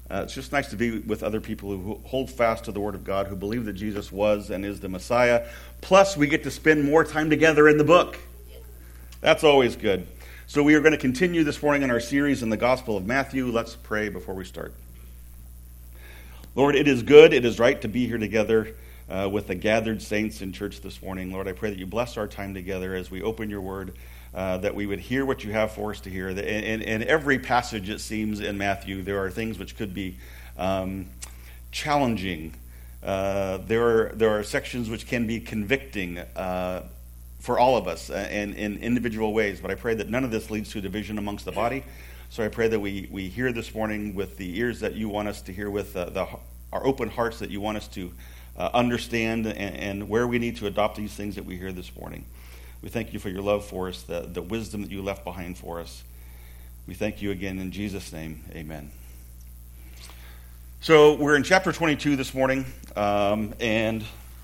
It's just nice to be with other people who hold fast to the Word of God, who believe that Jesus was and is the Messiah. Plus, we get to spend more time together in the book. That's always good. So we are going to continue this morning in our series in the Gospel of Matthew. Let's pray before we start. Lord, it is good, it is right to be here together with the gathered saints in church this morning. Lord, I pray that you bless our time together as we open your Word, that we would hear what you have for us to hear. In every passage, it seems, in Matthew, there are things which could be challenging. There are sections which can be convicting for all of us and in individual ways. But I pray that none of this leads to division amongst the body. So I pray that we hear this morning with the ears that you want us to hear, with our open hearts that you want us to understand, and where we need to adopt these things that we hear this morning. We thank you for your love for us, the wisdom that you left behind for us. We thank you again in Jesus' name. Amen. So we're in chapter 22 this morning, and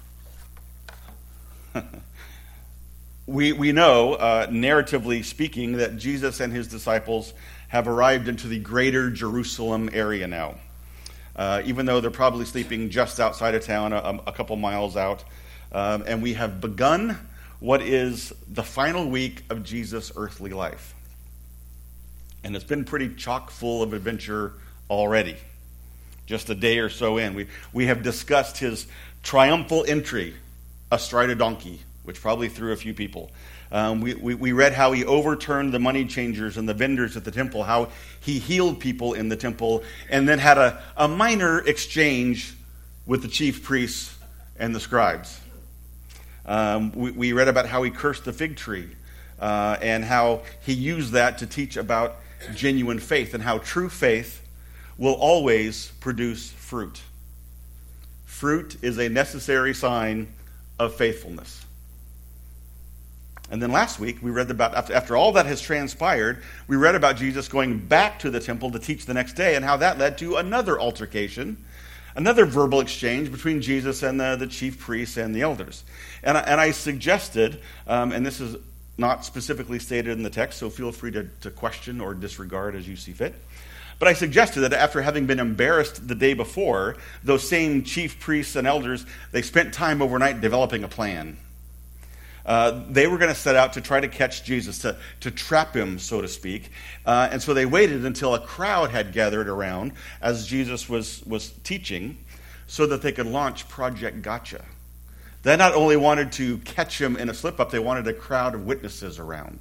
we know, narratively speaking, that Jesus and his disciples have arrived into the greater Jerusalem area now. Even though they're probably sleeping just outside of town, a couple miles out. And we have begun what is the final week of Jesus' earthly life. And it's been pretty chock full of adventure already. Just a day or so in. We have discussed his triumphal entry astride a donkey, which probably threw a few people. We read how he overturned the money changers and the vendors at the temple, how he healed people in the temple, and then had a minor exchange with the chief priests and the scribes. We read about how he cursed the fig tree, and how he used that to teach about genuine faith, and how true faith will always produce fruit. Fruit is a necessary sign of faithfulness. And then last week, we read about, after all that has transpired, we read about Jesus going back to the temple to teach the next day, and how that led to another altercation, another verbal exchange between Jesus and the chief priests and the elders. And I suggested, and this is not specifically stated in the text, so feel free to question or disregard as you see fit, but I suggested that after having been embarrassed the day before, those same chief priests and elders, they spent time overnight developing a plan. They were going to set out to try to catch Jesus, to trap him, so to speak. And so they waited until a crowd had gathered around as Jesus was teaching, so that they could launch Project Gotcha. They not only wanted to catch him in a slip-up, they wanted a crowd of witnesses around.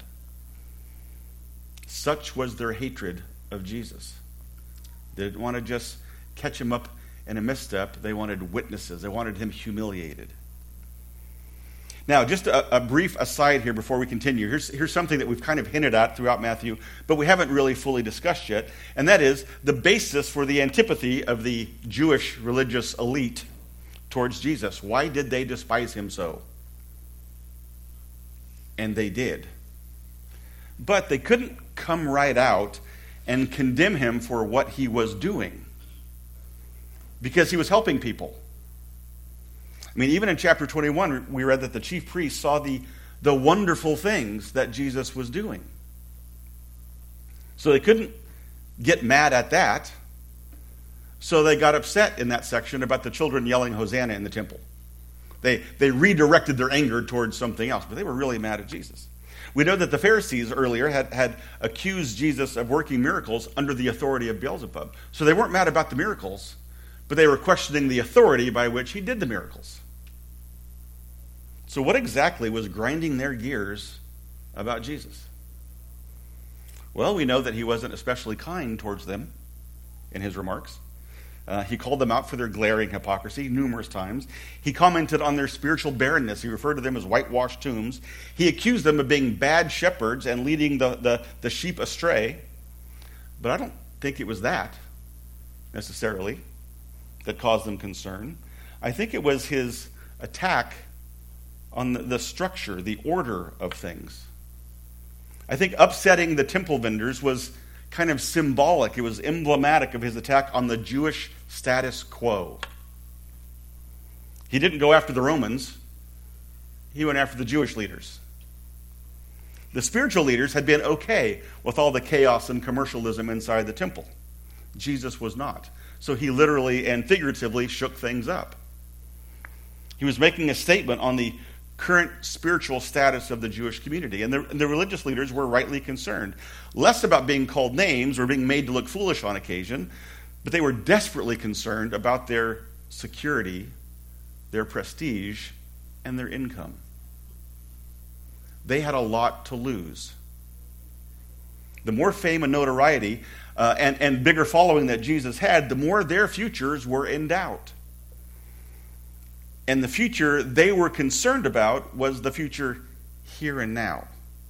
Such was their hatred of Jesus. They didn't want to just catch him up in a misstep. They wanted witnesses. They wanted him humiliated. Now, just a brief aside here before we continue. Here's something that we've kind of hinted at throughout Matthew, but we haven't really fully discussed yet, and that is the basis for the antipathy of the Jewish religious elite towards Jesus. Why did they despise him so? And they did. But they couldn't come right out and condemn him for what he was doing, because he was helping people. I mean, even in chapter 21, we read that the chief priests saw the wonderful things that Jesus was doing. So they couldn't get mad at that. So they got upset in that section about the children yelling Hosanna in the temple. They redirected their anger towards something else, but they were really mad at Jesus. We know that the Pharisees earlier had accused Jesus of working miracles under the authority of Beelzebub. So they weren't mad about the miracles, but they were questioning the authority by which he did the miracles. So what exactly was grinding their gears about Jesus? Well, we know that he wasn't especially kind towards them in his remarks. He called them out for their glaring hypocrisy numerous times. He commented on their spiritual barrenness. He referred to them as whitewashed tombs. He accused them of being bad shepherds and leading the sheep astray. But I don't think it was that, necessarily, that caused them concern. I think it was his attack on the structure, the order of things. I think upsetting the temple vendors was kind of symbolic. It was emblematic of his attack on the Jewish status quo. He didn't go after the Romans. He went after the Jewish leaders. The spiritual leaders had been okay with all the chaos and commercialism inside the temple. Jesus was not. So he literally and figuratively shook things up. He was making a statement on the current spiritual status of the Jewish community. And the religious leaders were rightly concerned, less about being called names or being made to look foolish on occasion, but they were desperately concerned about their security, their prestige, and their income. They had a lot to lose. The more fame and notoriety and bigger following that Jesus had, the more their futures were in doubt. And the future they were concerned about was the future here and now.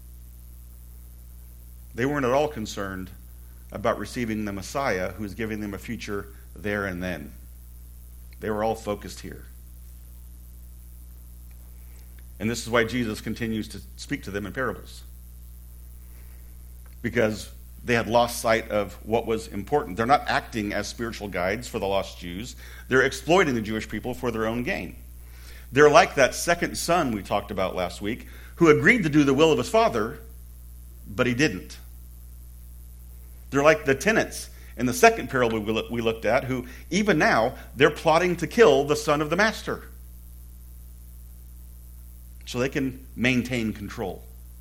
They weren't at all concerned about receiving the Messiah who's giving them a future there and then. They were all focused here. And this is why Jesus continues to speak to them in parables. Because they had lost sight of what was important. They're not acting as spiritual guides for the lost Jews. They're exploiting the Jewish people for their own gain. They're like that second son we talked about last week, who agreed to do the will of his father, but he didn't. They're like the tenants in the second parable we looked at, who even now, they're plotting to kill the son of the master so they can maintain control.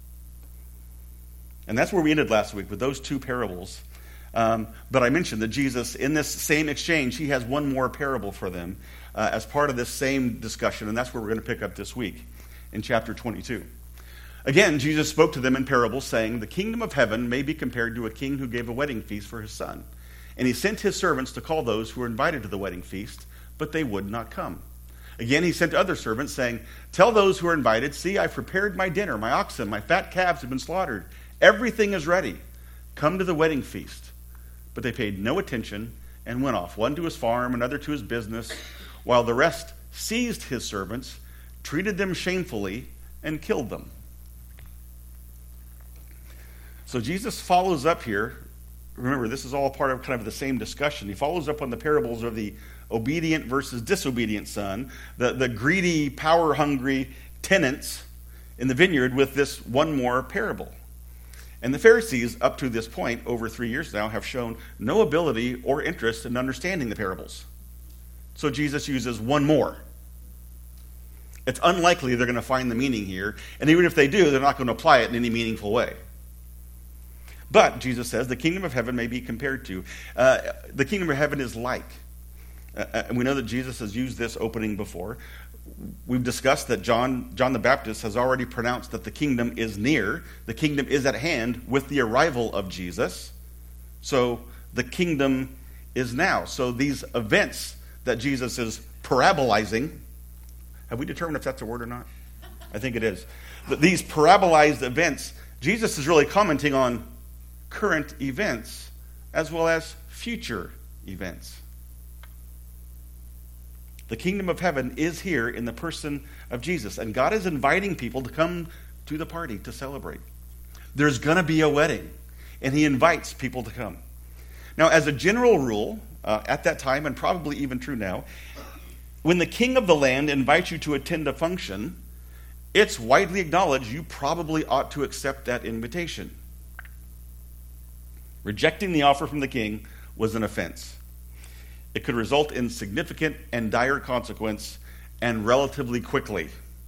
And that's where we ended last week, with those two parables. But I mentioned that Jesus, in this same exchange, he has one more parable for them as part of this same discussion, and that's where we're going to pick up this week in chapter 22. Again, Jesus spoke to them in parables, saying, "The kingdom of heaven may be compared to a king who gave a wedding feast for his son. And he sent his servants to call those who were invited to the wedding feast, but they would not come. Again, he sent other servants, saying, 'Tell those who are invited, see, I've prepared my dinner, my oxen, my fat calves have been slaughtered. Everything is ready. Come to the wedding feast.' But they paid no attention and went off, one to his farm, another to his business, while the rest seized his servants, treated them shamefully, and killed them." So Jesus follows up here. Remember, this is all part of kind of the same discussion. He follows up on the parables of the obedient versus disobedient son, the greedy, power-hungry tenants in the vineyard, with this one more parable. And the Pharisees, up to this point, over 3 years now, have shown no ability or interest in understanding the parables. So Jesus uses one more. It's unlikely they're going to find the meaning here, and even if they do, they're not going to apply it in any meaningful way. But, Jesus says, the kingdom of heaven may be compared to. The kingdom of heaven is like. And we know that Jesus has used this opening before. We've discussed that John the Baptist has already pronounced that the kingdom is near. The kingdom is at hand with the arrival of Jesus. So the kingdom is now. So these events that Jesus is parabolizing, have we determined if that's a word or not? I think it is. But these parabolized events, Jesus is really commenting on current events as well as future events. The kingdom of heaven is here in the person of Jesus, and God is inviting people to come to the party to celebrate. There's going to be a wedding, and he invites people to come. Now, as a general rule, at that time, and probably even true now, when the king of the land invites you to attend a function, it's widely acknowledged you probably ought to accept that invitation. Rejecting the offer from the king was an offense. It could result in significant and dire consequence, and relatively quickly.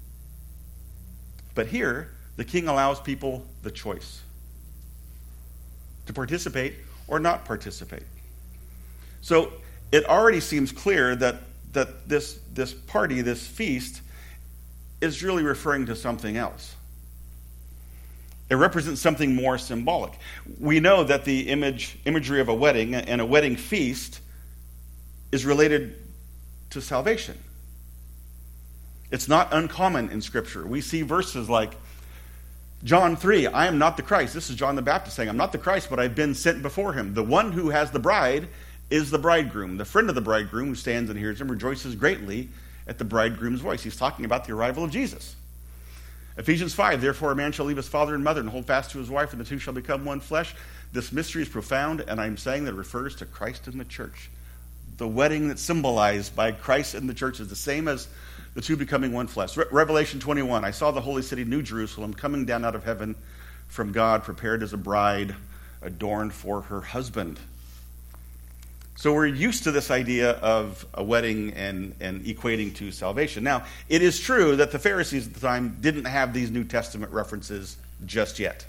But here, the king allows people the choice to participate or not participate. So it already seems clear that this party, this feast, is really referring to something else. It represents something more symbolic. We know that the imagery of a wedding and a wedding feast is related to salvation. It's not uncommon in Scripture. We see verses like John 3, "I am not the Christ." This is John the Baptist saying, "I'm not the Christ, but I've been sent before him. The one who has the bride is the bridegroom. The friend of the bridegroom who stands and hears him rejoices greatly at the bridegroom's voice." He's talking about the arrival of Jesus. Ephesians 5, "Therefore a man shall leave his father and mother and hold fast to his wife, and the two shall become one flesh." This mystery is profound, and I'm saying that it refers to Christ and the church. The wedding that's symbolized by Christ and the church is the same as the two becoming one flesh. Revelation 21, "I saw the holy city, New Jerusalem, coming down out of heaven from God, prepared as a bride, adorned for her husband." So we're used to this idea of a wedding and equating to salvation. Now, it is true that the Pharisees at the time didn't have these New Testament references just yet.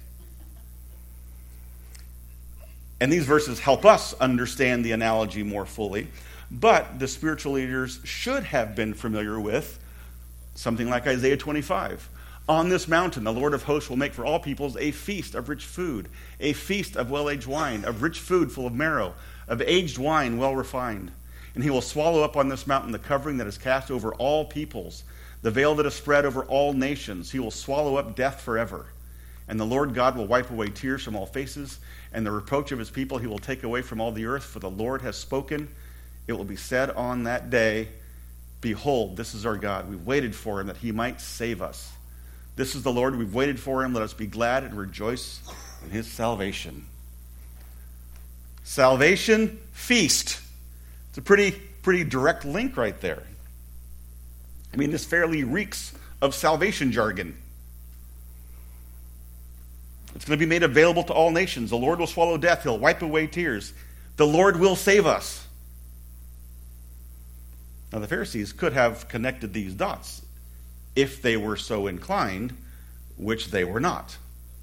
And these verses help us understand the analogy more fully. But the spiritual leaders should have been familiar with something like Isaiah 25. On this mountain, the Lord of hosts will make for all peoples a feast of rich food, a feast of well-aged wine, of rich food full of marrow, of aged wine well refined. And he will swallow up on this mountain the covering that is cast over all peoples, the veil that is spread over all nations. He will swallow up death forever. And the Lord God will wipe away tears from all faces, and the reproach of his people he will take away from all the earth, for the Lord has spoken. It will be said on that day, behold, this is our God. We've waited for him that he might save us. This is the Lord. We've waited for him. Let us be glad and rejoice in his salvation. Salvation, feast. It's a pretty direct link right there. I mean, this fairly reeks of salvation jargon. It's going to be made available to all nations. The Lord will swallow death. He'll wipe away tears. The Lord will save us. Now, the Pharisees could have connected these dots if they were so inclined, which they were not.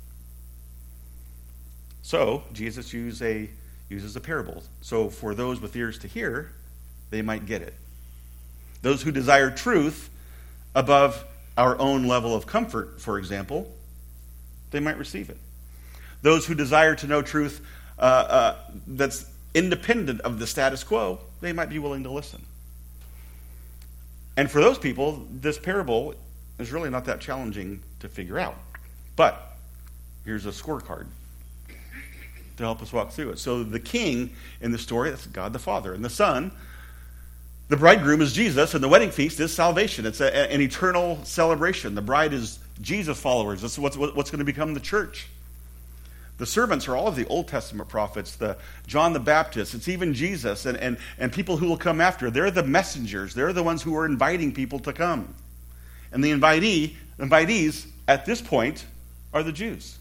So, Jesus uses a parable. So, for those with ears to hear, they might get it. Those who desire truth above our own level of comfort, for example, they might receive it. Those who desire to know truth that's independent of the status quo, they might be willing to listen. And for those people, this parable is really not that challenging to figure out. But here's a scorecard to help us walk through it. So the king in the story, that's God the Father. And the Son, the bridegroom is Jesus, and the wedding feast is salvation. It's an eternal celebration. The bride is Jesus followers. That's what's going to become the church. The servants are all of the Old Testament prophets, the John the Baptist, it's even Jesus, and people who will come after. They're the messengers. They're the ones who are inviting people to come. And the invitees at this point are the Jews.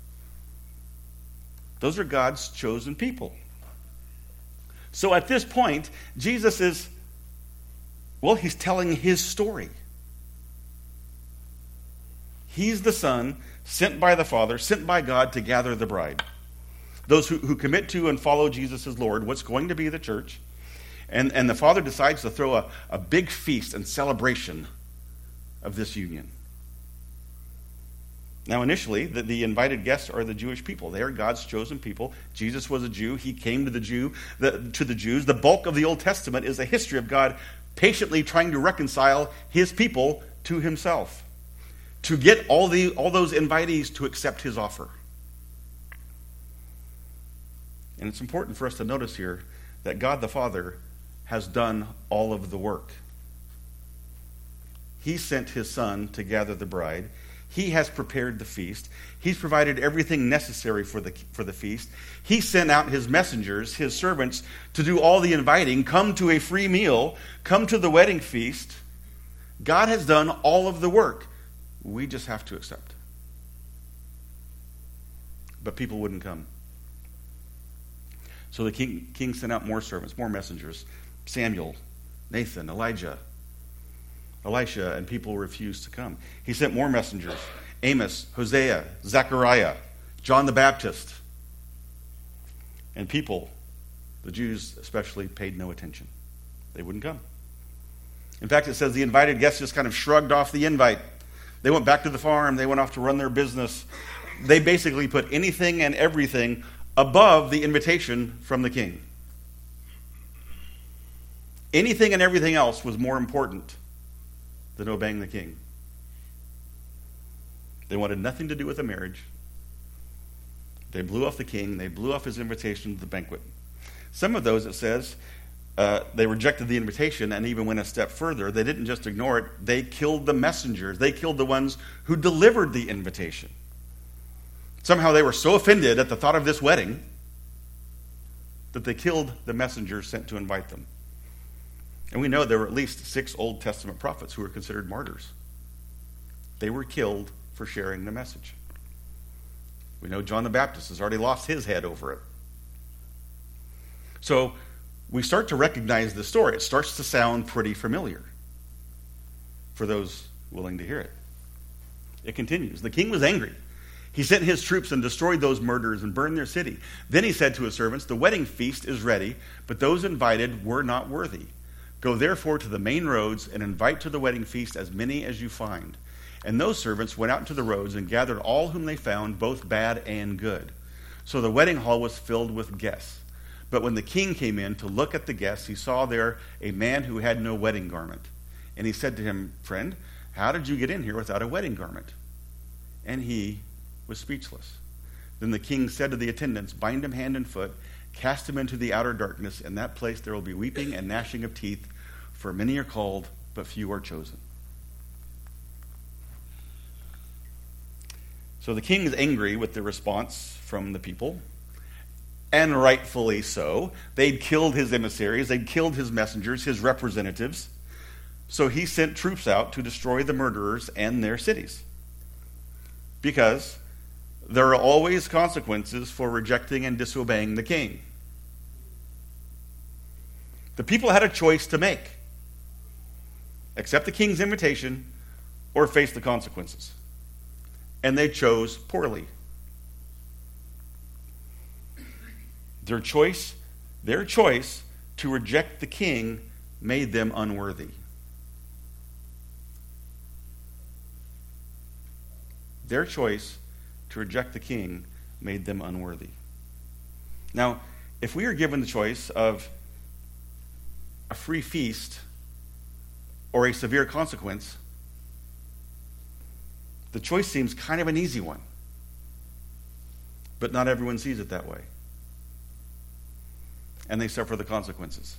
Those are God's chosen people. So at this point, Jesus is, he's telling his story. He's the Son, sent by the Father, sent by God to gather the bride. Those who commit to and follow Jesus as Lord, what's going to be the church. And the Father decides to throw a big feast and celebration of this union. Now, initially, the invited guests are the Jewish people. They are God's chosen people. Jesus was a Jew. He came to the Jews. The bulk of the Old Testament is a history of God patiently trying to reconcile his people to himself, to get all those invitees to accept his offer. And it's important for us to notice here that God the Father has done all of the work. He sent his Son to gather the bride. He has prepared the feast. He's provided everything necessary for the feast. He sent out his messengers, his servants, to do all the inviting. Come to a free meal. Come to the wedding feast. God has done all of the work. We just have to accept. But people wouldn't come. So the king sent out more servants, more messengers. Samuel, Nathan, Elijah, Elisha, and people refused to come. He sent more messengers. Amos, Hosea, Zechariah, John the Baptist. And people, the Jews especially, paid no attention. They wouldn't come. In fact, it says the invited guests just kind of shrugged off the invite. They went back to the farm. They went off to run their business. They basically put anything and everything above the invitation from the king. Anything and everything else was more important than obeying the king. They wanted nothing to do with the marriage. They blew off the king. They blew off his invitation to the banquet. Some of those, it says, they rejected the invitation and even went a step further. They didn't just ignore it. They killed the messengers. They killed the ones who delivered the invitation. Somehow they were so offended at the thought of this wedding that they killed the messengers sent to invite them. And we know there were at least 6 Old Testament prophets who were considered martyrs. They were killed for sharing the message. We know John the Baptist has already lost his head over it. So we start to recognize the story. It starts to sound pretty familiar for those willing to hear it. It continues. The king was angry. He sent his troops and destroyed those murderers and burned their city. Then he said to his servants, "The wedding feast is ready, but those invited were not worthy. Go therefore to the main roads and invite to the wedding feast as many as you find." And those servants went out into the roads and gathered all whom they found, both bad and good. So the wedding hall was filled with guests. But when the king came in to look at the guests, he saw there a man who had no wedding garment. And he said to him, "Friend, how did you get in here without a wedding garment?" And he was speechless. Then the king said to the attendants, "Bind him hand and foot, cast him into the outer darkness. In that place there will be weeping and gnashing of teeth, for many are called, but few are chosen." So the king is angry with the response from the people, and rightfully so. They'd killed his emissaries, they'd killed his messengers, his representatives. So he sent troops out to destroy the murderers and their cities. Because there are always consequences for rejecting and disobeying the king. The people had a choice to make: accept the king's invitation or face the consequences. And they chose poorly. Their choice to reject the king made them unworthy. Their choice to reject the king made them unworthy. Now, if we are given the choice of a free feast or a severe consequence, the choice seems kind of an easy one. But not everyone sees it that way. And they suffer the consequences.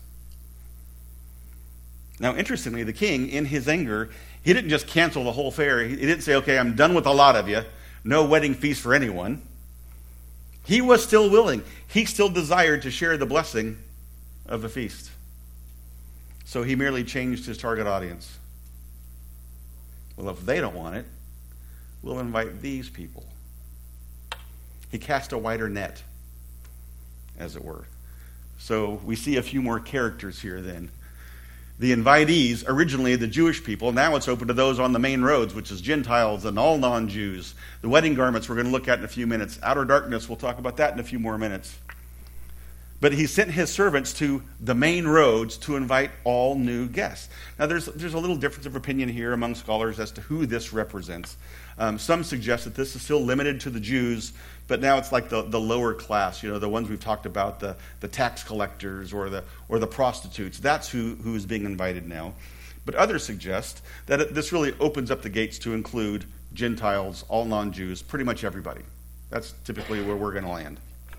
Now, interestingly, the king, in his anger, he didn't just cancel the whole fair. He didn't say, "Okay, I'm done with a lot of you. No wedding feast for anyone." He was still willing. He still desired to share the blessing of the feast. So he merely changed his target audience. Well, if they don't want it, we'll invite these people. He cast a wider net, as it were. So we see a few more characters here then. The invitees, originally the Jewish people, now it's open to those on the main roads, which is Gentiles and all non-Jews. The wedding garments we're going to look at in a few minutes. Outer darkness, we'll talk about that in a few more minutes. But he sent his servants to the main roads to invite all new guests. Now there's a little difference of opinion here among scholars as to who this represents. Some suggest that this is still limited to the Jews, but now it's like the lower class, the ones we've talked about, the tax collectors or the prostitutes. That's who is being invited now. But others suggest that this really opens up the gates to include Gentiles, all non-Jews, pretty much everybody. That's typically where we're going to land.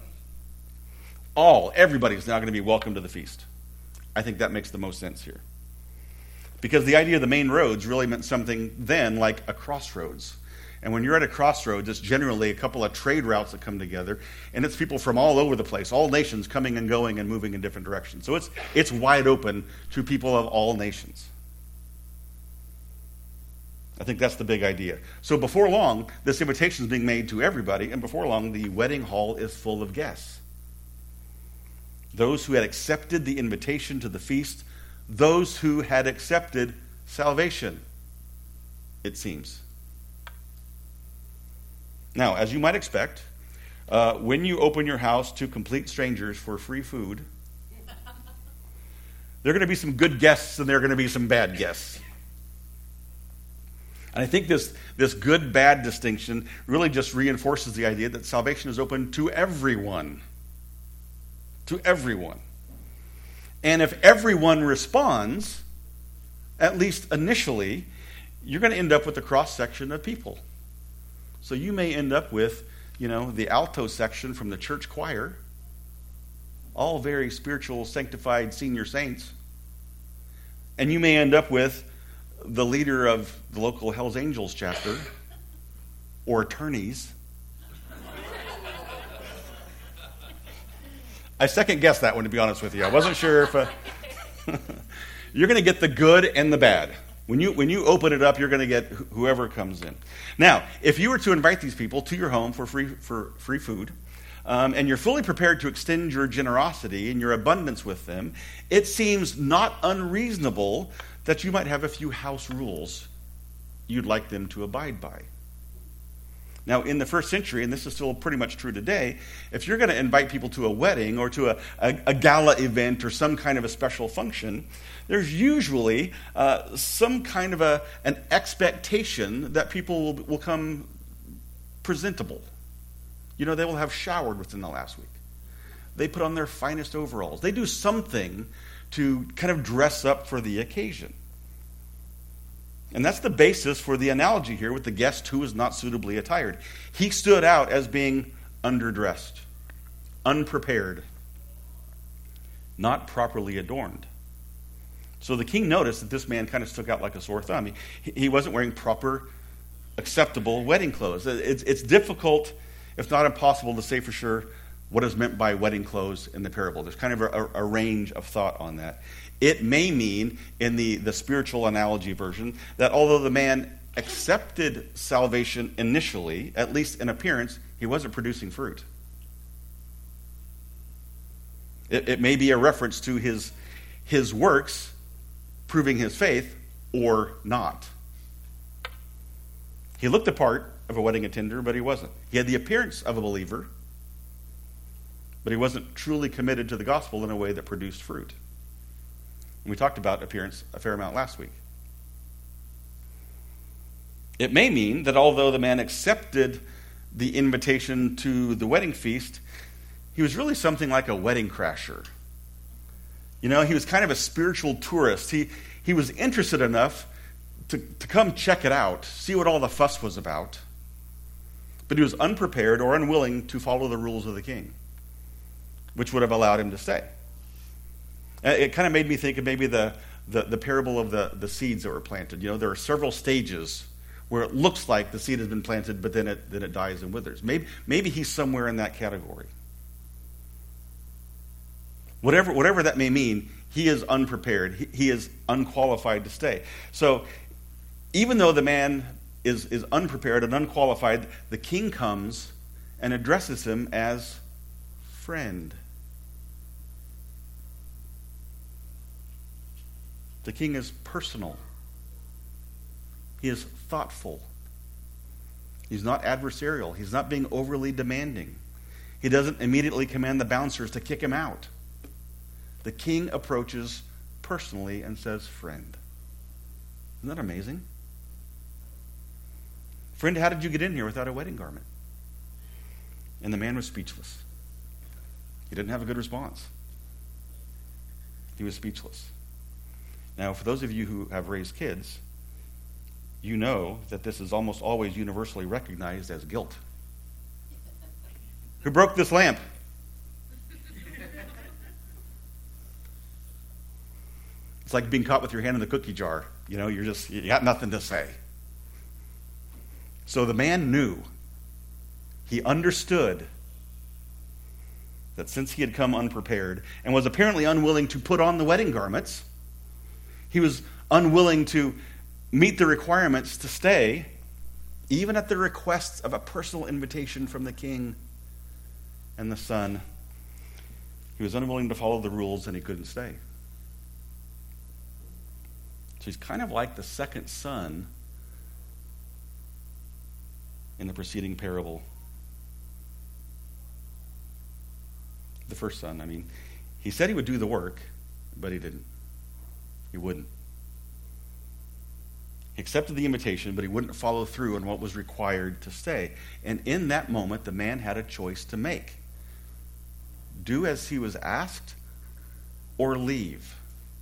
Everybody's now going to be welcome to the feast. I think that makes the most sense here. Because the idea of the main roads really meant something then like a crossroads. And when you're at a crossroads, it's generally a couple of trade routes that come together, and it's people from all over the place, all nations coming and going and moving in different directions. So it's wide open to people of all nations. I think that's the big idea. So before long, this invitation is being made to everybody, and before long, the wedding hall is full of guests. Those who had accepted the invitation to the feast, those who had accepted salvation, it seems. Now, as you might expect, when you open your house to complete strangers for free food, there are going to be some good guests and there are going to be some bad guests. And I think this good-bad distinction really just reinforces the idea that salvation is open to everyone. To everyone. And if everyone responds, at least initially, you're going to end up with a cross-section of people. So you may end up with, the alto section from the church choir, all very spiritual, sanctified senior saints. And you may end up with the leader of the local Hells Angels chapter, or attorneys. I second-guessed that one, to be honest with you. I wasn't sure if... You're going to get the good and the bad. When you open it up, you're going to get whoever comes in. Now, if you were to invite these people to your home for free food, and you're fully prepared to extend your generosity and your abundance with them, it seems not unreasonable that you might have a few house rules you'd like them to abide by. Now, in the first century, and this is still pretty much true today, if you're going to invite people to a wedding or to a gala event or some kind of a special function, there's usually some kind of an expectation that people will come presentable. You know, they will have showered within the last week. They put on their finest overalls. They do something to kind of dress up for the occasion. And that's the basis for the analogy here with the guest who was not suitably attired. He stood out as being underdressed, unprepared, not properly adorned. So the king noticed that this man kind of stuck out like a sore thumb. He wasn't wearing proper, acceptable wedding clothes. It's difficult, if not impossible, to say for sure what is meant by wedding clothes in the parable. There's kind of a range of thought on that. It may mean, in the spiritual analogy version, that although the man accepted salvation initially, at least in appearance, he wasn't producing fruit. It may be a reference to his works proving his faith or not. He looked the part of a wedding attender, but he wasn't. He had the appearance of a believer, but he wasn't truly committed to the gospel in a way that produced fruit. And we talked about appearance a fair amount last week. It may mean that although the man accepted the invitation to the wedding feast, he was really something like a wedding crasher. You know, he was kind of a spiritual tourist. He was interested enough to come check it out, see what all the fuss was about, but he was unprepared or unwilling to follow the rules of the king, which would have allowed him to stay. It kind of made me think of maybe the parable of the seeds that were planted. You know, there are several stages where it looks like the seed has been planted, but then it dies and withers. Maybe he's somewhere in that category. Whatever that may mean, he is unprepared. He is unqualified to stay. So even though the man is unprepared and unqualified, the king comes and addresses him as friend. The king is personal. He is thoughtful. He's not adversarial. He's not being overly demanding. He doesn't immediately command the bouncers to kick him out. The king approaches personally and says, friend. Isn't that amazing? Friend, how did you get in here without a wedding garment? And the man was speechless. He didn't have a good response. He was speechless. Now, for those of you who have raised kids, you know that this is almost always universally recognized as guilt. Who broke this lamp? It's like being caught with your hand in the cookie jar. You know, you got nothing to say. So the man knew. He understood that since he had come unprepared and was apparently unwilling to put on the wedding garments, he was unwilling to meet the requirements to stay, even at the request of a personal invitation from the king and the son. He was unwilling to follow the rules, and he couldn't stay. So he's kind of like the second son in the preceding parable. The first son, I mean, he said he would do the work, but he didn't. He wouldn't. He accepted the invitation, but he wouldn't follow through on what was required to stay. And in that moment, the man had a choice to make. Do as he was asked, or leave.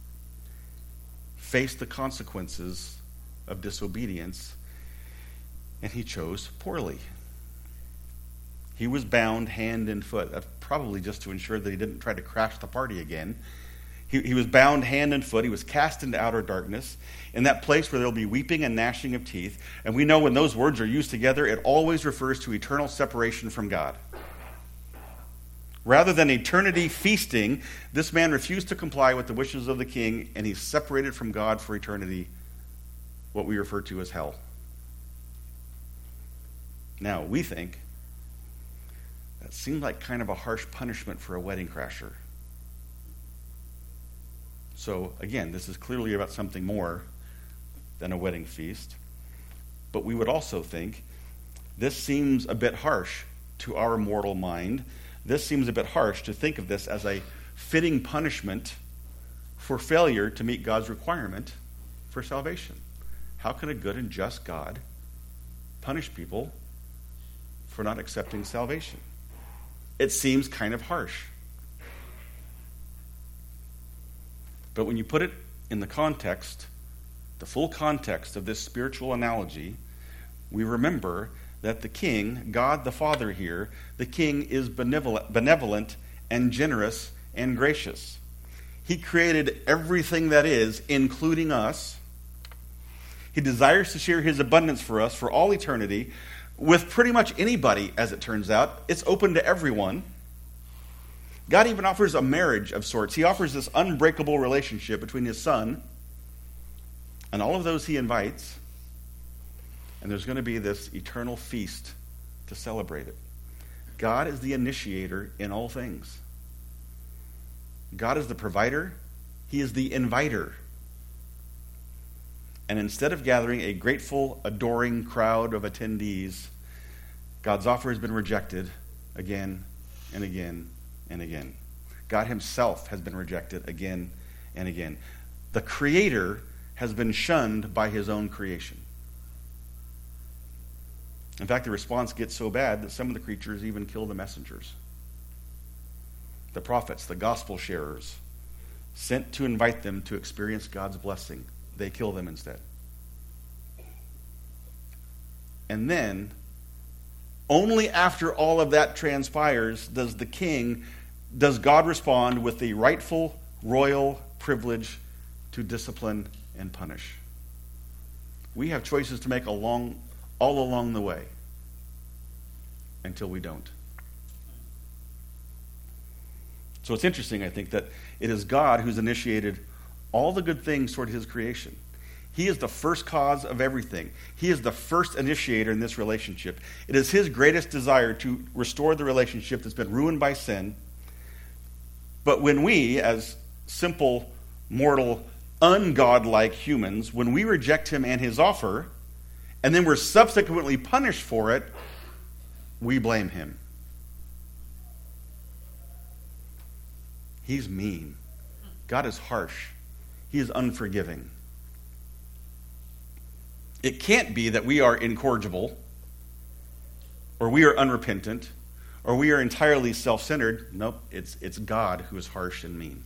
Face the consequences of disobedience, and he chose poorly. He was bound hand and foot, probably just to ensure that he didn't try to crash the party again. He was bound hand and foot. He was cast into outer darkness, in that place where there will be weeping and gnashing of teeth. And we know when those words are used together, it always refers to eternal separation from God. Rather than eternity feasting, this man refused to comply with the wishes of the king, and he's separated from God for eternity, what we refer to as hell. Now, we think That seemed like kind of a harsh punishment for a wedding crasher. So again, this is clearly about something more than a wedding feast. But we would also think this seems a bit harsh to our mortal mind. This seems a bit harsh to think of this as a fitting punishment for failure to meet God's requirement for salvation. How can a good and just God punish people for not accepting salvation? It seems kind of harsh. But when you put it in the context, the full context of this spiritual analogy, we remember that the king, God the Father here, the king is benevolent and generous and gracious. He created everything that is, including us. He desires to share his abundance for us for all eternity with pretty much anybody, as it turns out. It's open to everyone. God even offers a marriage of sorts. He offers this unbreakable relationship between his Son and all of those he invites. And there's going to be this eternal feast to celebrate it. God is the initiator in all things. God is the provider. He is the inviter. And instead of gathering a grateful, adoring crowd of attendees, God's offer has been rejected again and again and again. God himself has been rejected again and again. The Creator has been shunned by his own creation. In fact, the response gets so bad that some of the creatures even kill the messengers. The prophets, the gospel sharers, sent to invite them to experience God's blessing, they kill them instead. And then, only after all of that transpires does God respond with the rightful royal privilege to discipline and punish. We have choices to make all along the way until we don't. So it's interesting, I think, that it is God who's initiated all the good things toward his creation. He is the first cause of everything. He is the first initiator in this relationship. It is his greatest desire to restore the relationship that's been ruined by sin. But when we, as simple, mortal, ungodlike humans, when we reject him and his offer, and then we're subsequently punished for it, we blame him. He's mean. God is harsh. He is unforgiving. It can't be that we are incorrigible, or we are unrepentant, or we are entirely self-centered. Nope, it's God who is harsh and mean.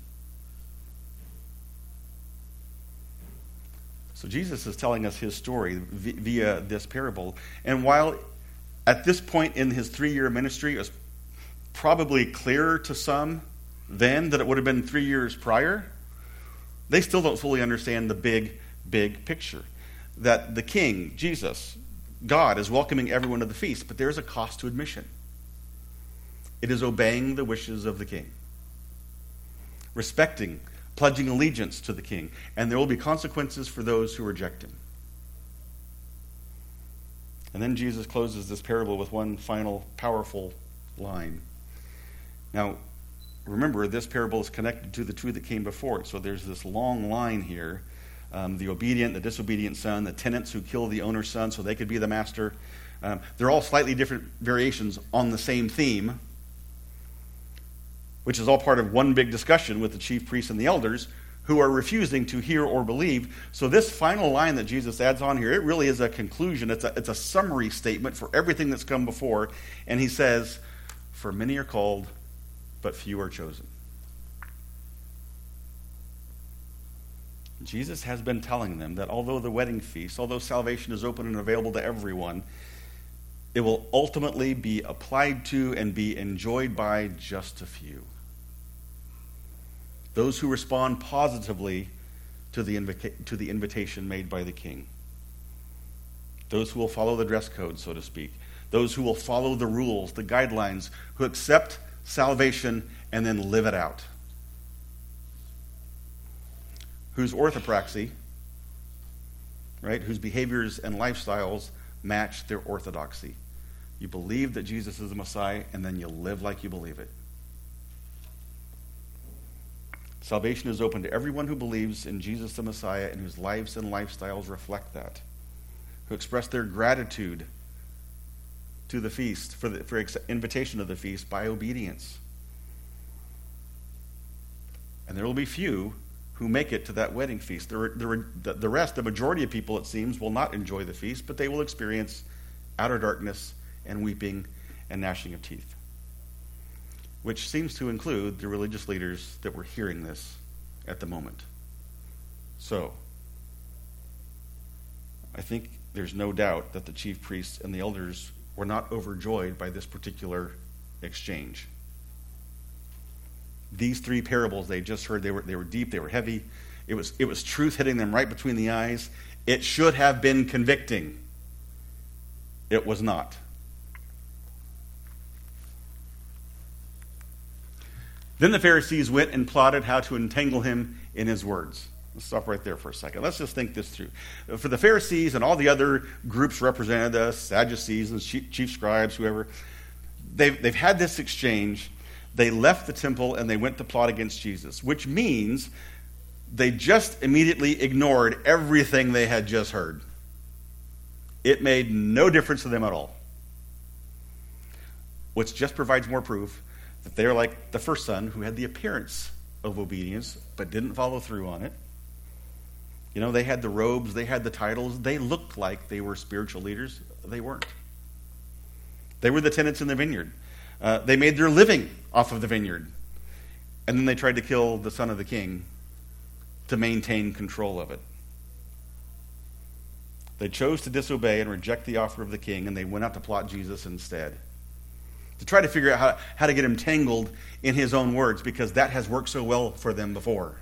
So Jesus is telling us his story via this parable. And while at this point in his 3-year ministry, it was probably clearer to some then that it would have been 3 years prior, they still don't fully understand the big picture. That the king, Jesus, God, is welcoming everyone to the feast, but there's a cost to admission. It is obeying the wishes of the king. Respecting, pledging allegiance to the king. And there will be consequences for those who reject him. And then Jesus closes this parable with one final powerful line. Now, remember, this parable is connected to the two that came before it. So there's this long line here. The obedient, the disobedient son, the tenants who kill the owner's son so they could be the master. They're all slightly different variations on the same theme, which is all part of one big discussion with the chief priests and the elders who are refusing to hear or believe. So this final line that Jesus adds on here, it really is a conclusion. It's a summary statement for everything that's come before. And he says, "For many are called, but few are chosen." Jesus has been telling them that although the wedding feast, although salvation is open and available to everyone, it will ultimately be applied to and be enjoyed by just a few. Those who respond positively to the invitation made by the king. Those who will follow the dress code, so to speak. Those who will follow the rules, the guidelines, who accept salvation and then live it out. Whose orthopraxy, right, whose behaviors and lifestyles match their orthodoxy. You believe that Jesus is the Messiah, and then you live like you believe it. Salvation is open to everyone who believes in Jesus the Messiah and whose lives and lifestyles reflect that, who express their gratitude to the feast, for invitation to the feast by obedience. And there will be few who make it to that wedding feast. The rest, the majority of people, it seems, will not enjoy the feast, but they will experience outer darkness and weeping and gnashing of teeth, which seems to include the religious leaders that were hearing this at the moment. So, I think there's no doubt that the chief priests and the elders were not overjoyed by this particular exchange. These three parables they just heard, they were deep, they were heavy. It was truth hitting them right between the eyes. It should have been convicting. It was not. Then the Pharisees went and plotted how to entangle him in his words. Let's stop right there for a second. Let's just think this through. For the Pharisees and all the other groups represented, the Sadducees and chief scribes, whoever, they've had this exchange. They left the temple and they went to plot against Jesus, which means they just immediately ignored everything they had just heard. It made no difference to them at all. Which just provides more proof that they're like the first son who had the appearance of obedience but didn't follow through on it. You know, they had the robes, they had the titles, they looked like they were spiritual leaders. They weren't. They were the tenants in the vineyard. They made their living off of the vineyard. And then they tried to kill the son of the king to maintain control of it. They chose to disobey and reject the offer of the king, and they went out to plot Jesus instead, to try to figure out how to get him tangled in his own words, because that has worked so well for them before.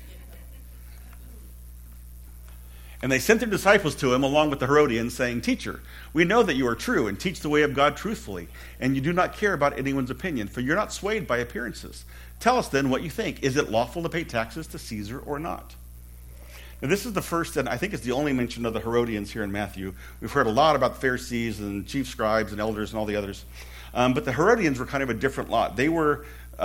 And they sent their disciples to him along with the Herodians, saying, "Teacher, we know that you are true and teach the way of God truthfully, and you do not care about anyone's opinion, for you're not swayed by appearances. Tell us then what you think. Is it lawful to pay taxes to Caesar or not?" Now, this is the first, and I think it's the only mention of the Herodians here in Matthew. We've heard a lot about the Pharisees and chief scribes and elders and all the others. But the Herodians were kind of a different lot. They were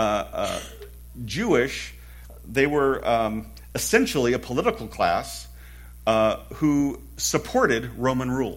Jewish. They were essentially a political class who supported Roman rule.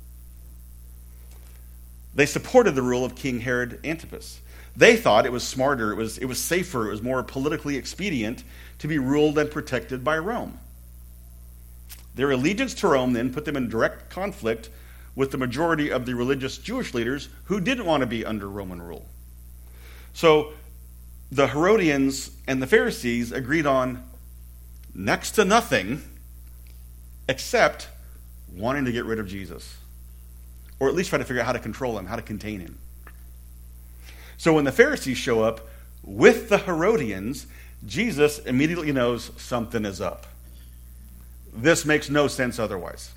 They supported the rule of King Herod Antipas. They thought it was smarter, it was safer, it was more politically expedient to be ruled and protected by Rome. Their allegiance to Rome then put them in direct conflict with the majority of the religious Jewish leaders who didn't want to be under Roman rule. So the Herodians and the Pharisees agreed on next to nothing except wanting to get rid of Jesus, or at least try to figure out how to control him, how to contain him. So when the Pharisees show up with the Herodians, Jesus immediately knows something is up. This makes no sense otherwise.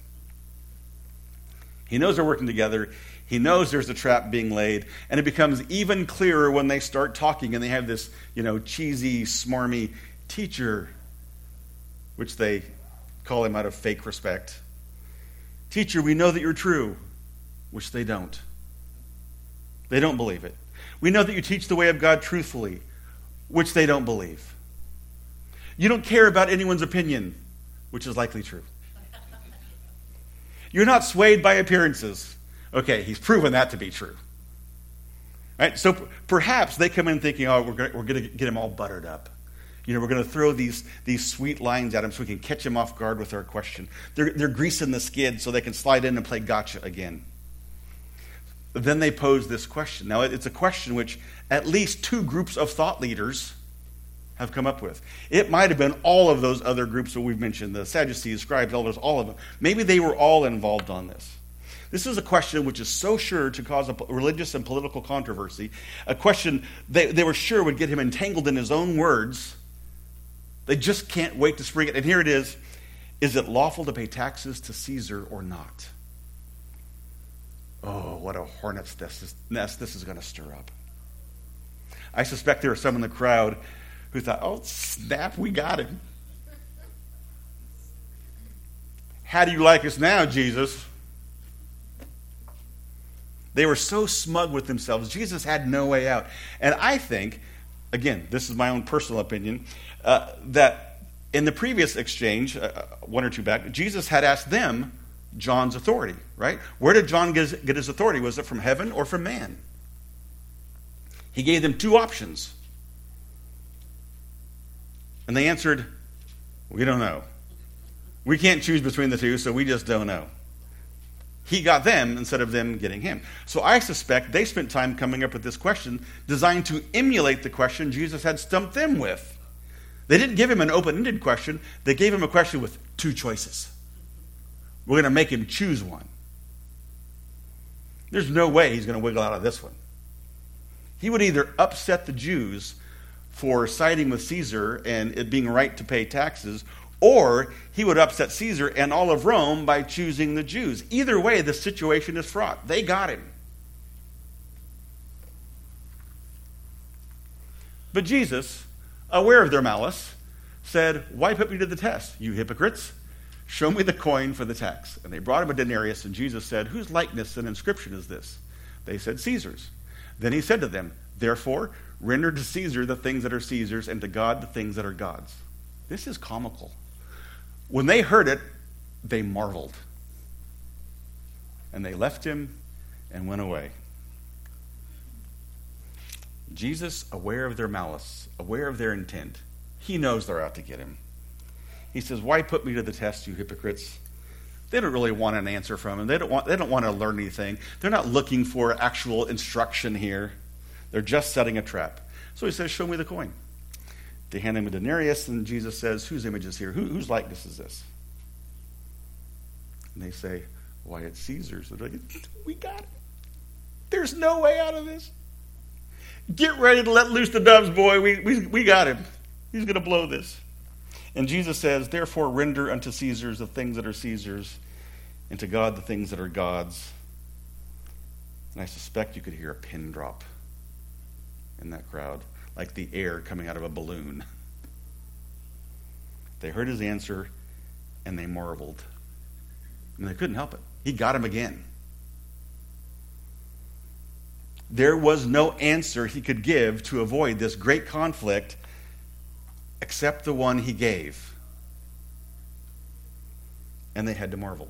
He knows they're working together. He knows there's a trap being laid, and it becomes even clearer when they start talking and they have this, cheesy, smarmy teacher, which they call him out of fake respect. "Teacher, we know that you're true," which they don't. They don't believe it. "We know that you teach the way of God truthfully," which they don't believe. "You don't care about anyone's opinion," which is likely true. "You're not swayed by appearances." Okay, he's proven that to be true. Right? So perhaps they come in thinking, "Oh, we're going to get him all buttered up. We're going to throw these sweet lines at him so we can catch him off guard with our question." They're greasing the skid so they can slide in and play gotcha again. But then they pose this question. Now, it's a question which at least two groups of thought leaders have come up with. It might have been all of those other groups that we've mentioned, the Sadducees, scribes, elders, all of them. Maybe they were all involved on this. This is a question which is so sure to cause a religious and political controversy, a question they were sure would get him entangled in his own words. They just can't wait to spring it. And here it is. Is it lawful to pay taxes to Caesar or not? Oh, what a hornet's nest this is going to stir up. I suspect there were some in the crowd who thought, "Oh, snap, we got him. How do you like us now, Jesus?" They were so smug with themselves. Jesus had no way out. And I think, again, this is my own personal opinion, that in the previous exchange, one or two back, Jesus had asked them John's authority, right? Where did John get his authority? Was it from heaven or from man? He gave them two options. And they answered, we don't know. We can't choose between the two, so we just don't know. He got them instead of them getting him. So I suspect they spent time coming up with this question designed to emulate the question Jesus had stumped them with. They didn't give him an open-ended question. They gave him a question with two choices. We're going to make him choose one. There's no way he's going to wiggle out of this one. He would either upset the Jews for siding with Caesar and it being right to pay taxes, or he would upset Caesar and all of Rome by choosing the Jews. Either way, the situation is fraught. They got him. But Jesus, aware of their malice, said, why put me to the test, you hypocrites? Show me the coin for the tax. And they brought him a denarius, and Jesus said, whose likeness and inscription is this? They said, Caesar's. Then he said to them, therefore, render to Caesar the things that are Caesar's, and to God the things that are God's. This is comical. When they heard it, they marveled. And they left him and went away. Jesus, aware of their malice, aware of their intent, he knows they're out to get him. He says, why put me to the test, you hypocrites? They don't really want an answer from him. They don't want to learn anything. They're not looking for actual instruction here. They're just setting a trap. So he says, show me the coin. They hand him a denarius, and Jesus says, whose image is here? Whose likeness is this? And they say, why, it's Caesar's. They're like, we got it. There's no way out of this. Get ready to let loose the doves, boy. We got him. He's going to blow this. And Jesus says, therefore render unto Caesar's the things that are Caesar's, and to God the things that are God's. And I suspect you could hear a pin drop in that crowd, like the air coming out of a balloon. They heard his answer, and they marveled. And they couldn't help it. He got him again. There was no answer he could give to avoid this great conflict except the one he gave. And they had to marvel.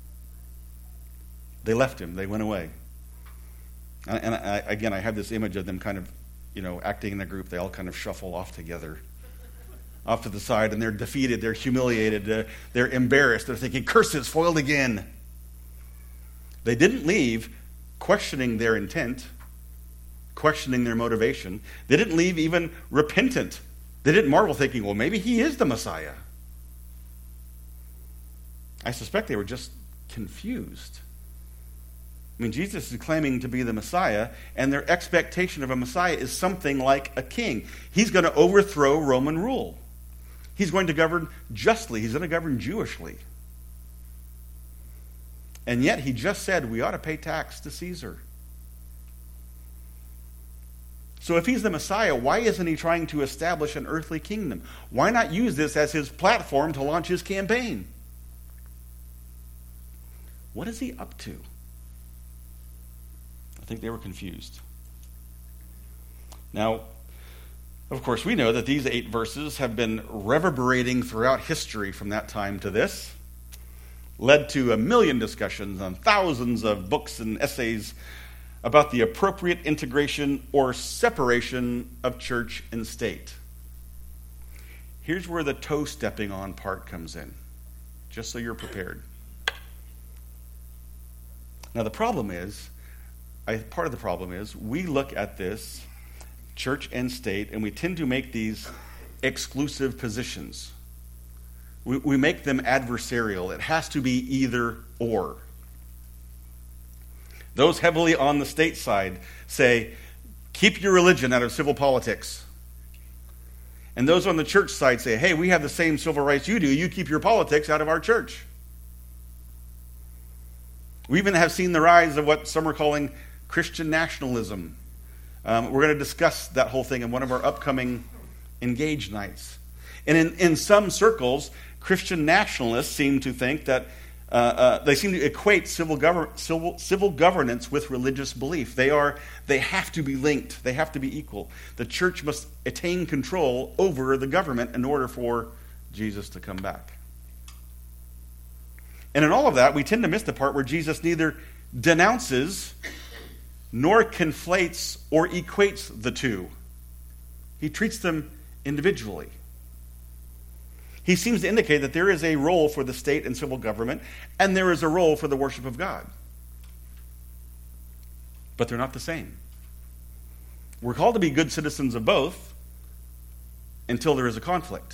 They left him. They went away. And I have this image of them kind of, acting in a group. They all kind of shuffle off together, off to the side, and they're defeated. They're humiliated. They're embarrassed. They're thinking, curses, foiled again. They didn't leave questioning their intent, questioning their motivation. They didn't leave even repentant. They didn't marvel thinking, well, maybe he is the Messiah. I suspect they were just confused. I mean, Jesus is claiming to be the Messiah, and their expectation of a Messiah is something like a king. He's going to overthrow Roman rule. He's going to govern justly. He's going to govern Jewishly. And yet he just said we ought to pay tax to Caesar. So if he's the Messiah, why isn't he trying to establish an earthly kingdom? Why not use this as his platform to launch his campaign? What is he up to? I think they were confused. Now, of course, we know that these 8 verses have been reverberating throughout history from that time to this, led to a million discussions on thousands of books and essays about the appropriate integration or separation of church and state. Here's where the toe-stepping on part comes in, just so you're prepared. Now, the problem is, part of the problem is, we look at this church and state, and we tend to make these exclusive positions. We make them adversarial. It has to be either or. Those heavily on the state side say, keep your religion out of civil politics. And those on the church side say, hey, we have the same civil rights you do. You keep your politics out of our church. We even have seen the rise of what some are calling Christian nationalism. We're going to discuss that whole thing in one of our upcoming Engage nights. And in some circles, Christian nationalists seem to think that They seem to equate civil governance with religious belief. They have to be linked. They have to be equal. The church must attain control over the government in order for Jesus to come back. And in all of that, we tend to miss the part where Jesus neither denounces nor conflates or equates the two. He treats them individually. He seems to indicate that there is a role for the state and civil government, and there is a role for the worship of God. But they're not the same. We're called to be good citizens of both until there is a conflict.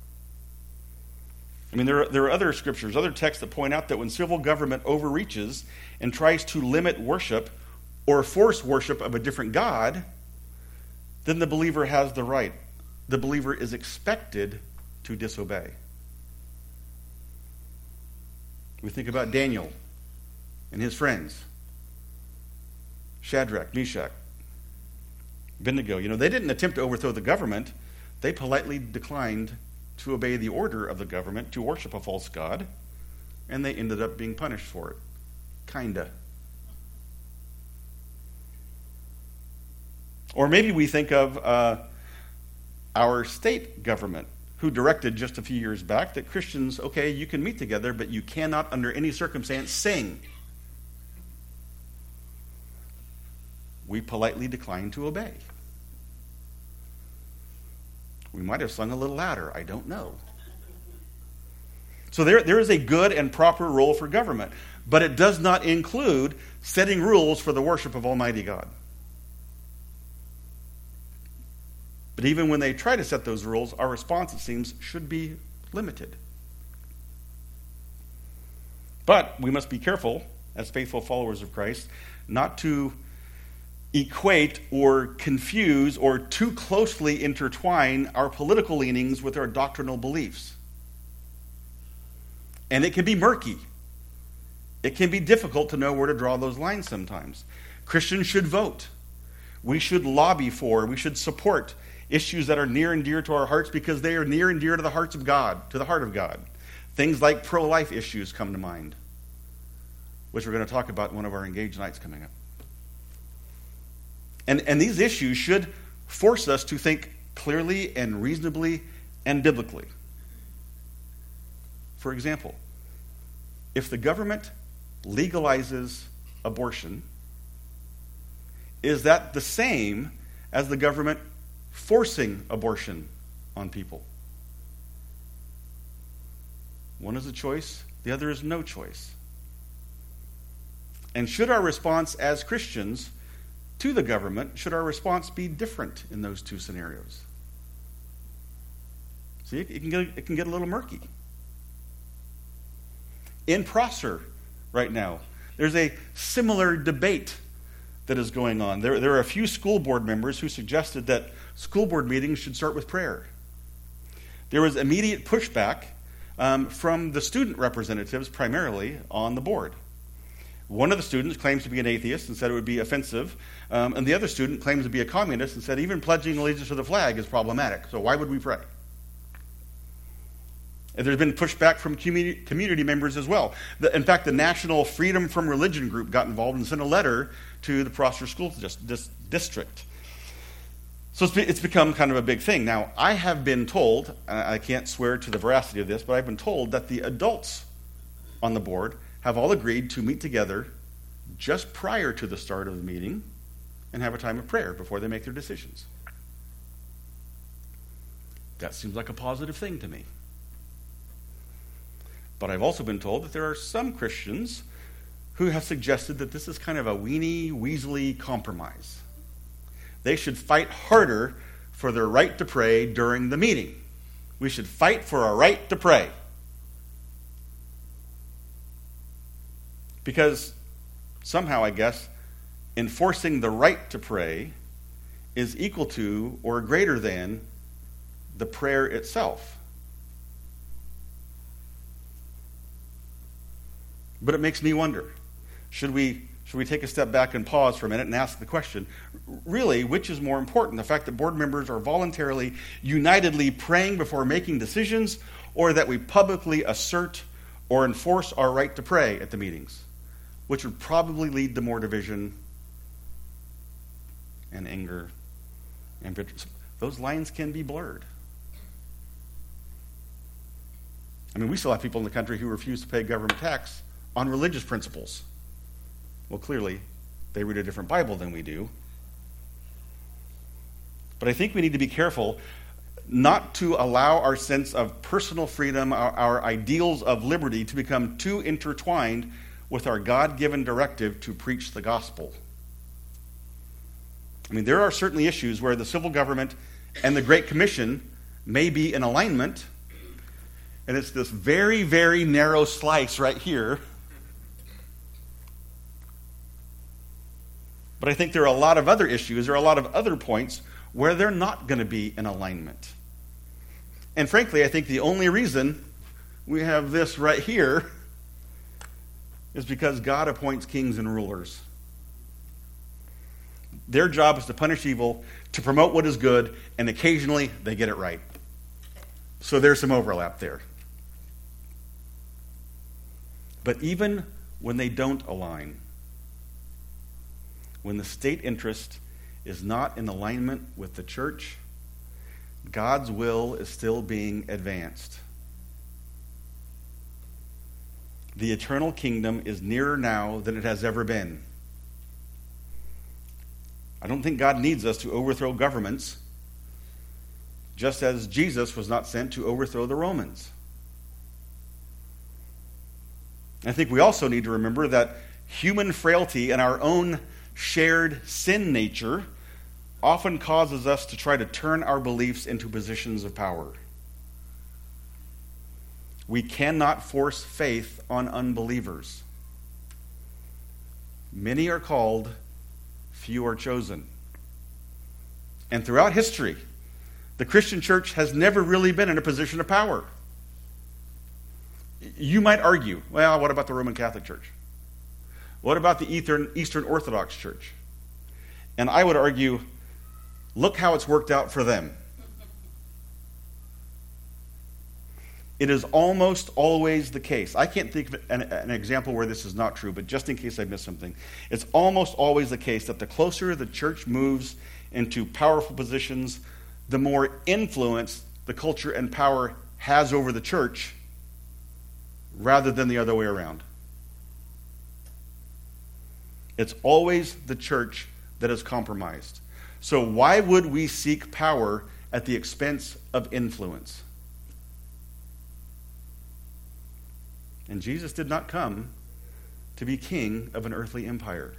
I mean, there are other scriptures, other texts that point out that when civil government overreaches and tries to limit worship or force worship of a different God, then the believer has the right. The believer is expected to disobey. We think about Daniel and his friends, Shadrach, Meshach, Abednego. They didn't attempt to overthrow the government. They politely declined to obey the order of the government to worship a false god, and they ended up being punished for it. Kinda. Or maybe we think of our state government, who directed just a few years back that Christians, okay, you can meet together, but you cannot under any circumstance sing. We politely declined to obey. We might have sung a little louder. I don't know. So there is a good and proper role for government, but it does not include setting rules for the worship of Almighty God. But even when they try to set those rules, our response, it seems, should be limited. But we must be careful, as faithful followers of Christ, not to equate or confuse or too closely intertwine our political leanings with our doctrinal beliefs. And it can be murky. It can be difficult to know where to draw those lines sometimes. Christians should vote. We should lobby for, we should support issues that are near and dear to our hearts because they are near and dear to the hearts of God, to the heart of God. Things like pro-life issues come to mind, which we're going to talk about in one of our Engage nights coming up. And these issues should force us to think clearly and reasonably and biblically. For example, if the government legalizes abortion, is that the same as the government forcing abortion on people? One is a choice, the other is no choice. And should our response as Christians to the government, should our response be different in those two scenarios? See, it can get a little murky. In Prosser right now, there's a similar debate that is going on. There are a few school board members who suggested that school board meetings should start with prayer. There was immediate pushback from the student representatives primarily on the board. One of the students claims to be an atheist and said it would be offensive, and the other student claims to be a communist and said even pledging allegiance to the flag is problematic, so why would we pray? And there's been pushback from community members as well. In fact, the National Freedom from Religion group got involved and sent a letter to the Prosser School District. So it's become kind of a big thing. Now, I have been told, I can't swear to the veracity of this, but I've been told that the adults on the board have all agreed to meet together just prior to the start of the meeting and have a time of prayer before they make their decisions. That seems like a positive thing to me. But I've also been told that there are some Christians who have suggested that this is kind of a weenie, weaselly compromise. They should fight harder for their right to pray during the meeting. We should fight for our right to pray. Because somehow, I guess, enforcing the right to pray is equal to or greater than the prayer itself. But it makes me wonder, should we take a step back and pause for a minute and ask the question, really, which is more important? The fact that board members are voluntarily, unitedly praying before making decisions, or that we publicly assert or enforce our right to pray at the meetings, which would probably lead to more division and anger and bitterness. Those lines can be blurred. I mean, we still have people in the country who refuse to pay government tax on religious principles. Well, clearly, they read a different Bible than we do. But I think we need to be careful not to allow our sense of personal freedom, our ideals of liberty, to become too intertwined with our God-given directive to preach the gospel. I mean, there are certainly issues where the civil government and the Great Commission may be in alignment, and it's this very, very narrow slice right here. But I think there are a lot of other issues, there are a lot of other points where they're not going to be in alignment. And frankly, I think the only reason we have this right here is because God appoints kings and rulers. Their job is to punish evil, to promote what is good, and occasionally they get it right. So there's some overlap there. But even when they don't align, when the state interest is not in alignment with the church, God's will is still being advanced. The eternal kingdom is nearer now than it has ever been. I don't think God needs us to overthrow governments, just as Jesus was not sent to overthrow the Romans. I think we also need to remember that human frailty and our own shared sin nature often causes us to try to turn our beliefs into positions of power. We cannot force faith on unbelievers. Many are called, few are chosen. And throughout history, the Christian church has never really been in a position of power. You might argue, well, what about the Roman Catholic Church? What about the Eastern Orthodox Church? And I would argue, look how it's worked out for them. It is almost always the case. I can't think of an example where this is not true, but just in case I missed something, it's almost always the case that the closer the church moves into powerful positions, the more influence the culture and power has over the church, rather than the other way around. It's always the church that is compromised. So why would we seek power at the expense of influence? And Jesus did not come to be king of an earthly empire.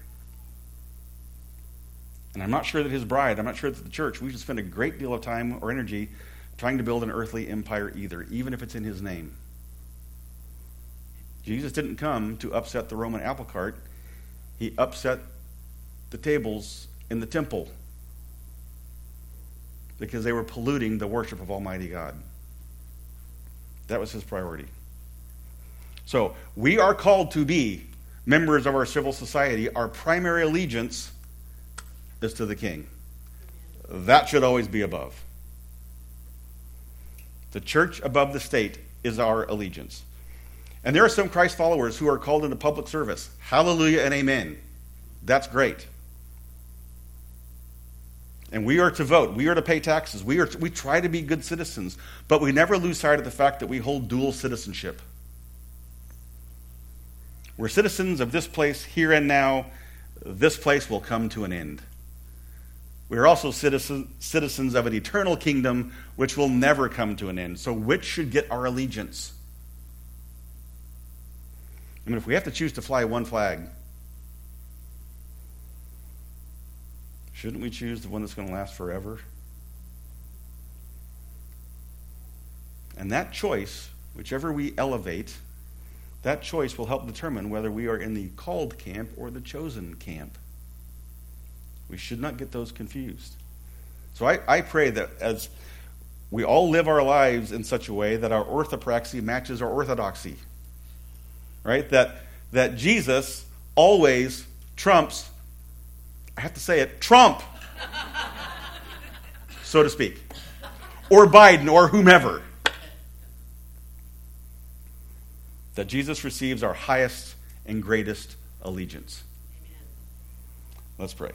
And I'm not sure that his bride, I'm not sure that the church, we should spend a great deal of time or energy trying to build an earthly empire either, even if it's in his name. Jesus didn't come to upset the Roman apple cart. He upset the tables in the temple because they were polluting the worship of Almighty God. That was his priority. So we are called to be members of our civil society. Our primary allegiance is to the king. That should always be above. The church above the state is our allegiance. And there are some Christ followers who are called into public service. Hallelujah and amen. That's great. And we are to vote. We are to pay taxes. We try to be good citizens. But we never lose sight of the fact that we hold dual citizenship. We're citizens of this place here and now. This place will come to an end. We are also citizens of an eternal kingdom which will never come to an end. So which should get our allegiance? I mean, if we have to choose to fly one flag, shouldn't we choose the one that's going to last forever? And that choice, whichever we elevate, that choice will help determine whether we are in the called camp or the chosen camp. We should not get those confused. So I pray that as we all live our lives in such a way that our orthopraxy matches our orthodoxy. Right? That Jesus always trumps, I have to say it, Trump, so to speak, or Biden, or whomever. that Jesus receives our highest and greatest allegiance. Amen. Let's pray.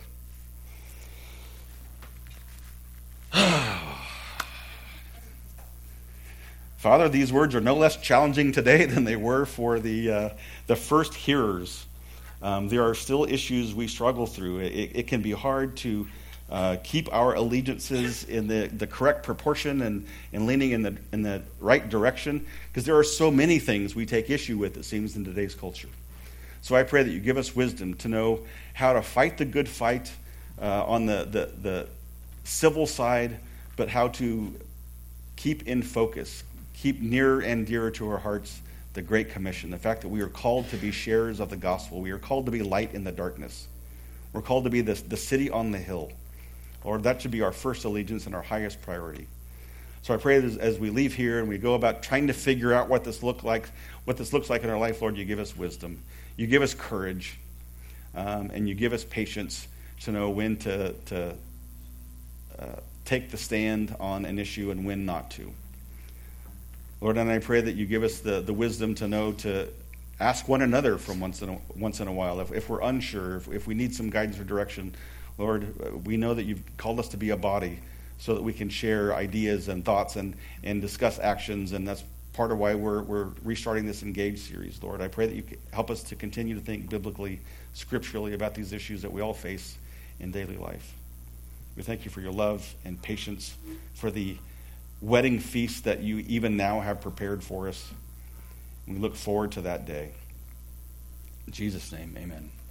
Father, these words are no less challenging today than they were for the first hearers. There are still issues we struggle through. It can be hard to keep our allegiances in the correct proportion and leaning in the right direction, because there are so many things we take issue with, it seems, in today's culture. So I pray that you give us wisdom to know how to fight the good fight on the civil side, but how to keep in focus, keep near and dearer to our hearts the Great Commission, the fact that we are called to be sharers of the gospel. We are called to be light in the darkness. We're called to be the city on the hill. Lord, that should be our first allegiance and our highest priority. So I pray that as we leave here and we go about trying to figure out what this looks like in our life, Lord, you give us wisdom. You give us courage, and you give us patience to know when to take the stand on an issue and when not to. Lord, and I pray that you give us the wisdom to know to ask one another from once in a while. If we're unsure, if we need some guidance or direction, Lord, we know that you've called us to be a body so that we can share ideas and thoughts and discuss actions, and that's part of why we're restarting this Engage series, Lord. I pray that you help us to continue to think biblically, scripturally about these issues that we all face in daily life. We thank you for your love and patience, for the wedding feast that you even now have prepared for us. We look forward to that day. In Jesus' name, amen.